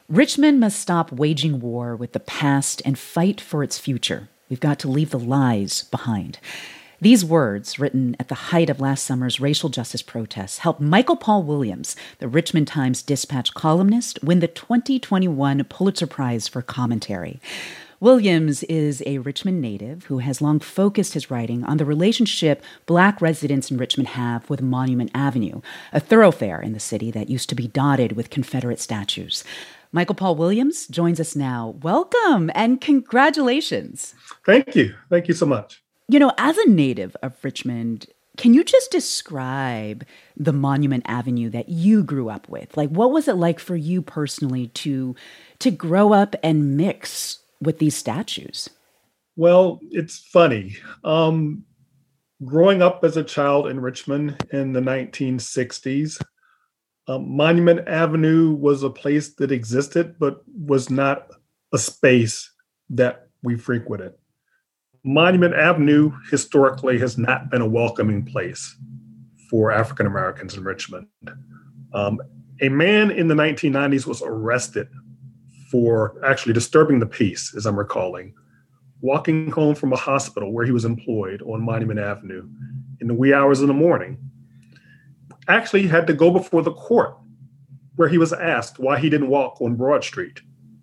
Richmond must stop waging war with the past and fight for its future. We've got to leave the lies behind. These words, written at the height of last summer's racial justice protests, helped Michael Paul Williams, the Richmond Times-Dispatch columnist, win the 2021 Pulitzer Prize for commentary. Williams is a Richmond native who has long focused his writing on the relationship Black residents in Richmond have with Monument Avenue, a thoroughfare in the city that used to be dotted with Confederate statues. Michael Paul Williams joins us now. Welcome and congratulations. Thank you. Thank you so much. You know, as a native of Richmond, can you just describe the Monument Avenue that you grew up with? Like, what was it like for you personally to grow up and mix with these statues? Well, it's funny. Growing up as a child in Richmond in the 1960s, Monument Avenue was a place that existed, but was not a space that we frequented. Monument Avenue historically has not been a welcoming place for African Americans in Richmond. A man in the 1990s was arrested for actually disturbing the peace, as I'm recalling, walking home from a hospital where he was employed on Monument Avenue in the wee hours of the morning. Actually had to go before the court where he was asked why he didn't walk on Broad Street.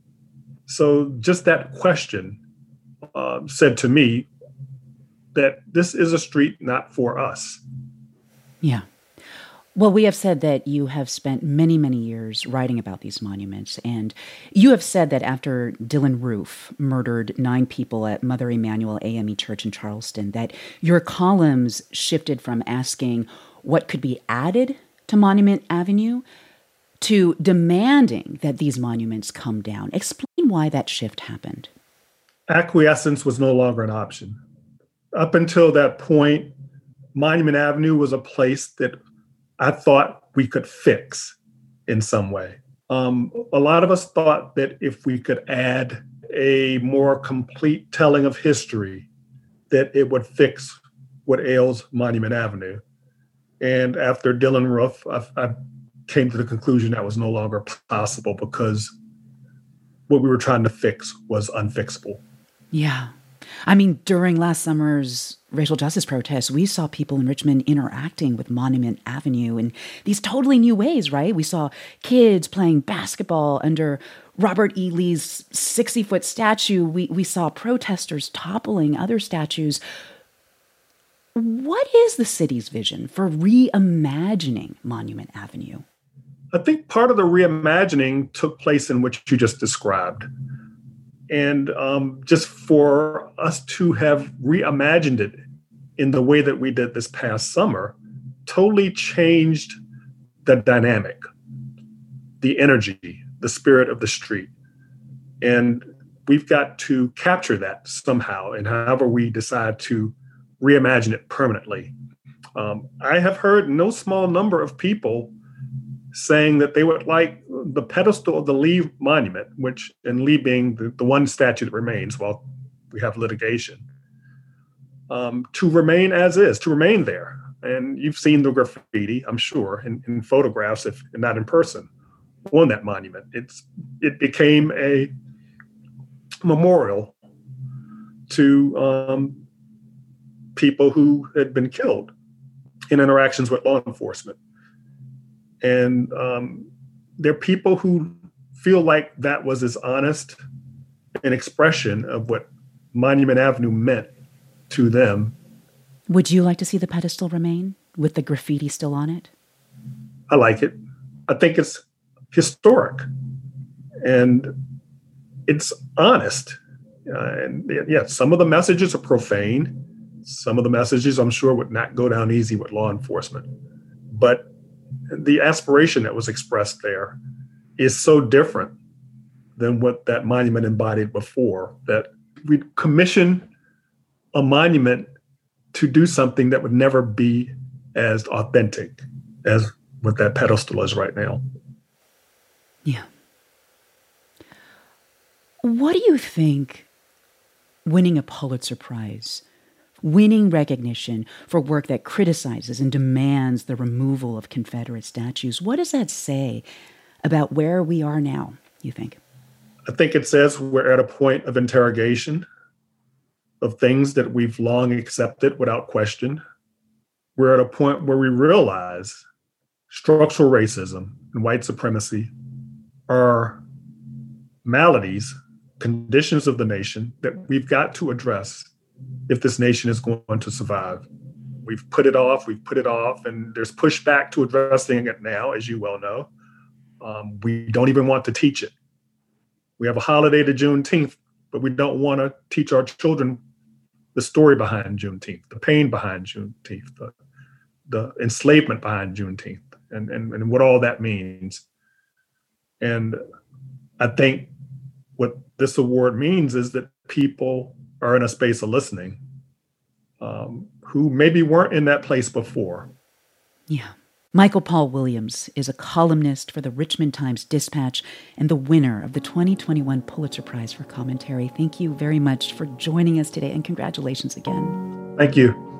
So just that question said to me that this is a street not for us. Yeah. Well, we have said that you have spent many, many years writing about these monuments, and you have said that after Dylann Roof murdered 9 people at Mother Emanuel AME Church in Charleston, that your columns shifted from asking what could be added to Monument Avenue to demanding that these monuments come down. Explain why that shift happened. Acquiescence was no longer an option. Up until that point, Monument Avenue was a place that I thought we could fix in some way. A lot of us thought that if we could add a more complete telling of history, that it would fix what ails Monument Avenue. And after Dylann Roof, I came to the conclusion that was no longer possible because what we were trying to fix was unfixable. Yeah. I mean, during last summer's racial justice protests, we saw people in Richmond interacting with Monument Avenue in these totally new ways, right? We saw kids playing basketball under Robert E. Lee's 60-foot statue. We saw protesters toppling other statues. What is the city's vision for reimagining Monument Avenue? I think part of the reimagining took place in what you just described. And just for us to have reimagined it in the way that we did this past summer totally changed the dynamic, the energy, the spirit of the street. And we've got to capture that somehow, and however we decide to reimagine it permanently. I have heard no small number of people saying that they would like the pedestal of the Lee Monument, which, and Lee being the one statue that remains while we have litigation, to remain as is, to remain there. And you've seen the graffiti, I'm sure, in photographs, if not in person, on that monument. It became a memorial to people who had been killed in interactions with law enforcement. And there are people who feel like that was as honest an expression of what Monument Avenue meant to them. Would you like to see the pedestal remain with the graffiti still on it? I like it. I think it's historic and it's honest. And yeah, some of the messages are profane. Some of the messages, I'm sure, would not go down easy with law enforcement. But the aspiration that was expressed there is so different than what that monument embodied before, that we commission a monument to do something that would never be as authentic as what that pedestal is right now. Yeah. What do you think winning a Pulitzer Prize, winning recognition for work that criticizes and demands the removal of Confederate statues, what does that say about where we are now? you think? I think it says we're at a point of interrogation of things that we've long accepted without question. We're at a point where we realize structural racism and white supremacy are maladies, conditions of the nation that we've got to address if this nation is going to survive. We've put it off, and there's pushback to addressing it now, as you well know. We don't even want to teach it. We have a holiday to Juneteenth, but we don't want to teach our children the story behind Juneteenth, the pain behind Juneteenth, the enslavement behind Juneteenth, and what all that means. And I think what this award means is that people are in a space of listening who maybe weren't in that place before. Yeah. Michael Paul Williams is a columnist for the Richmond Times-Dispatch and the winner of the 2021 Pulitzer Prize for Commentary. Thank you very much for joining us today, and congratulations again. Thank you.